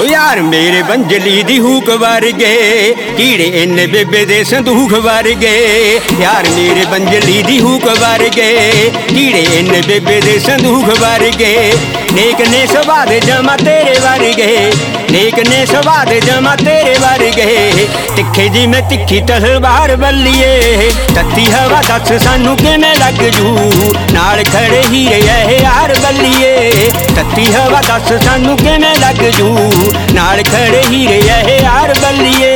यार मेरे बंजली दी हुक वर्गे कीड़े इन बेबे दे संदूख वर्गे। यार मेरे बंजली दी हुक वर्गे कीड़े इन बेबे दे संदूख वर्गे। नेक ने स्वाद जमा तेरे वर्गे, नेक ने स्वाद जमा तेरे वर्गे। तिखे जी में तिखी तलवार बल्लीए, तत्ती हवा दस सानू किवें लग जू। नाल खड़े हीरे ऐ यार बल्लीए, तत्ती हवा दस सानू किवें लग जू। नाल खड़े हीरे ऐ यार बल्लीए।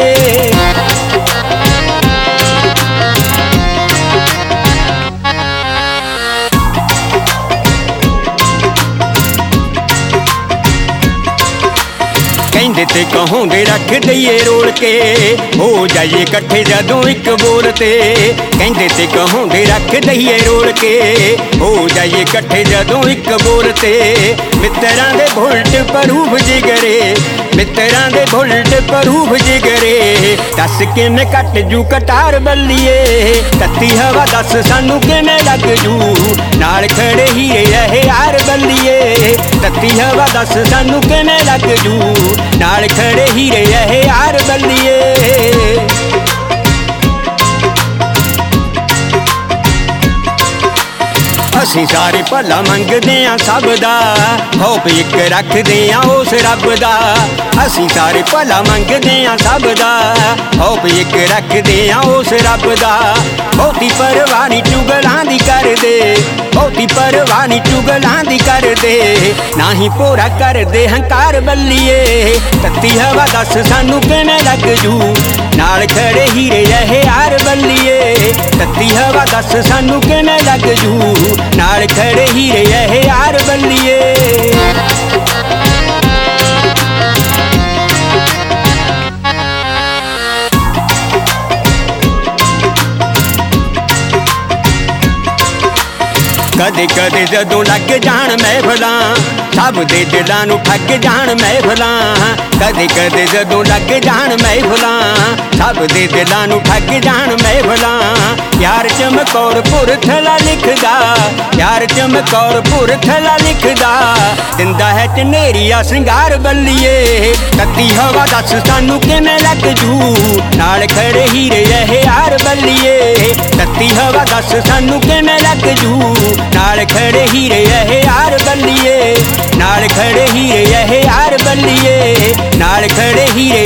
कहंदे ते कहोंदे रख दईए रोल के, हो जाइए कट्ठे जदों एक बोल ते। कहंदे ते कहोंदे रख दईए रोल के, हो जाइए कट्ठे जदों एक बोल ते। मित्तरां दे भुलट परूफ जिगरे, मित्तरां दे भुलट परूफ जिगरे। दस किवें कट जू कटार बल्लीए, तत्ती हवा दस सानू किवें लग जू। नाल खड़े हीरे ऐ यार बल्लीए, तत्ती हवा दस सानू किवें लग जू। नाल खड़े हीरे ऐ यार बल्लीए। असीं सारे भला मंगदे आ सब दा, होप इक रखदे आ उस रब दा। असीं सारे भला मंगदे आ सब दा, होप इक रखदे आ उस रब दा। बहुती परवाह नी चुगलां दी करदे, बहुती परवाह नी चुगलां दी करदे। ना ही पूरा करदे हंकार बल्लीए, तत्ती हवा दस सानू किवें लग जू। नाल खड़े हीरे ऐ यार बल्लीए, तत्ती हवा दस सानू किवें लग जू। नाल खड़े हीरे ऐ यार बल्लीए। कदे कदे जदों लग जाण महफलां, सब दे दिलां नूं ठग जाण महफलां। कदे कदे जदों लग जाण महफलां, सब दे दिलां नूं ठग जाण महफलां। यार चमकौर पुरथला लिखदा, यार चमकौर पुरथला लिखदा। दिंदा है चनेरिया सिंगार बल्लीए, तत्ती हवा दस सानू किवें लग जू। नाल खड़े हीरे ऐ यार बल्लीए, तत्ती हवा दस सानू किवें लग जू। नाल खड़े हीरे ऐ यार बल्लीए, नाल खड़े हीरे ऐ यार बल्लीए। नाल खड़े हीरे